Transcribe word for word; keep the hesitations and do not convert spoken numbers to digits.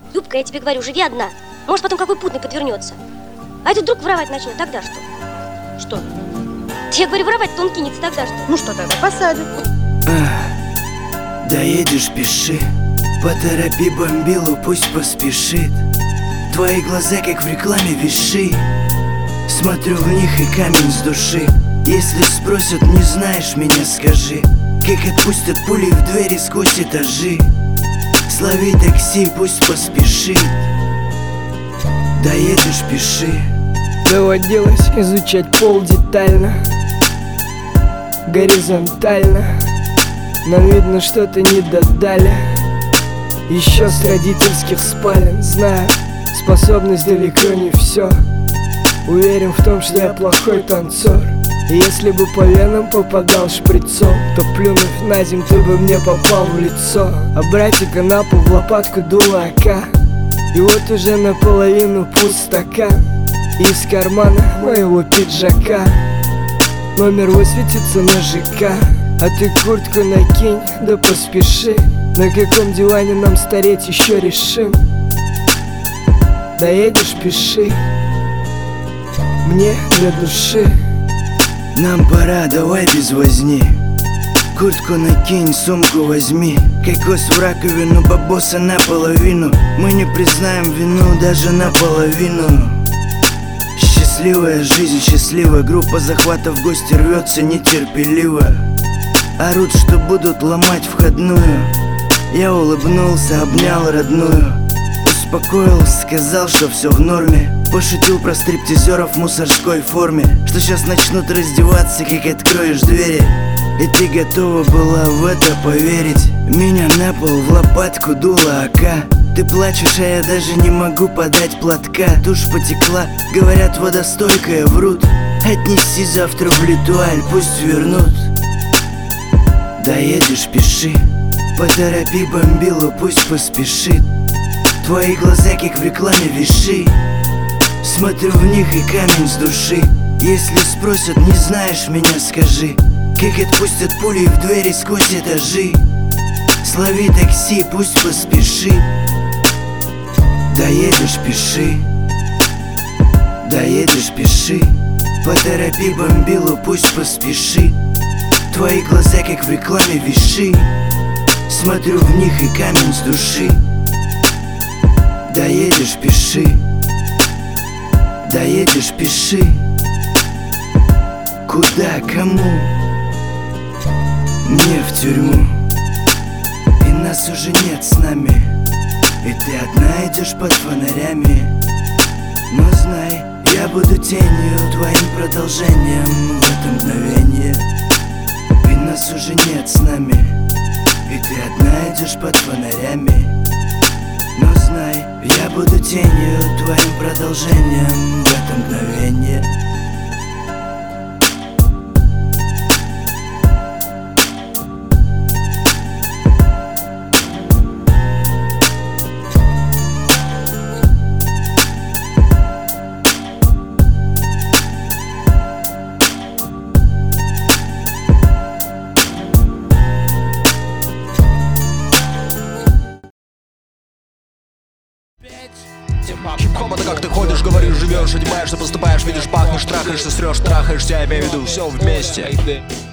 Любка, я тебе говорю, живи одна. Может, потом какой путный подвернется. А этот вдруг воровать начнет, тогда что? Что? Я говорю, воровать-то он кинется, тогда что? Ну что тогда, посадят. А, доедешь, пиши. Поторопи бомбилу, пусть поспешит. Твои глаза, как в рекламе, виши. Смотрю в них и камень с души. Если спросят, не знаешь меня, скажи. Как отпустят пули в двери сквозь этажи. Слови такси, пусть поспешит. Доедешь, пиши. Доводилось изучать пол детально, горизонтально, но видно, что-то не додали. Еще с родительских спален знаю, способность далеко не все. Уверен в том, что я плохой танцор. И если бы по венам попадал шприцом, то плюнув на земь, ты бы мне попал в лицо. А братика на пол в лопатку дуло АК. И вот уже наполовину пуст стакан. Из кармана моего пиджака номер высветится на ЖК. А ты куртку накинь, да поспеши. На каком диване нам стареть еще решим. Доедешь, пиши. Мне для души. Нам пора, давай без возни. Куртку накинь, сумку возьми. Кокос в раковину, бабоса наполовину. Мы не признаем вину даже наполовину. Счастливая жизнь, счастливая группа захвата в гости рвется нетерпеливо. Орут, что будут ломать входную. Я улыбнулся, обнял родную. Успокоил, сказал, что все в норме. Пошутил про стриптизеров в мусорской форме, что сейчас начнут раздеваться, как откроешь двери. И ты готова была в это поверить. Меня на пол в лопатку дуло АК. Ты плачешь, а я даже не могу подать платка. Тушь потекла, говорят, водостойкая, врут. Отнеси завтра в Литуаль, пусть вернут. Доедешь, пиши. Поторопи бомбилу, пусть поспешит. Твои глаза, как в рекламе, виши. Смотрю в них и камень с души. Если спросят, не знаешь меня, скажи. Как отпустят пули в двери сквозь этажи. Слови такси, пусть поспешит. Доедешь, пиши. Доедешь, пиши. Поторопи бомбилу, пусть поспешит. Твои глаза, как в рекламе, виши. Смотрю в них и камень с души. Доедешь, пиши. Доедешь, пиши. Куда, кому? Мне в тюрьму. И нас уже нет с нами. И ты одна идешь под фонарями. Но знай, я буду тенью, твоим продолжением в это мгновение. И нас уже нет с нами. И ты одна идешь под фонарями. Но знай, я буду тенью, твоим продолжением в это мгновение. Хип-хоп — это как ты ходишь, говоришь, живешь, одеваешься, поступаешь, видишь, пахнешь, трахаешься, срешь, трахаешься, я имею в виду все вместе.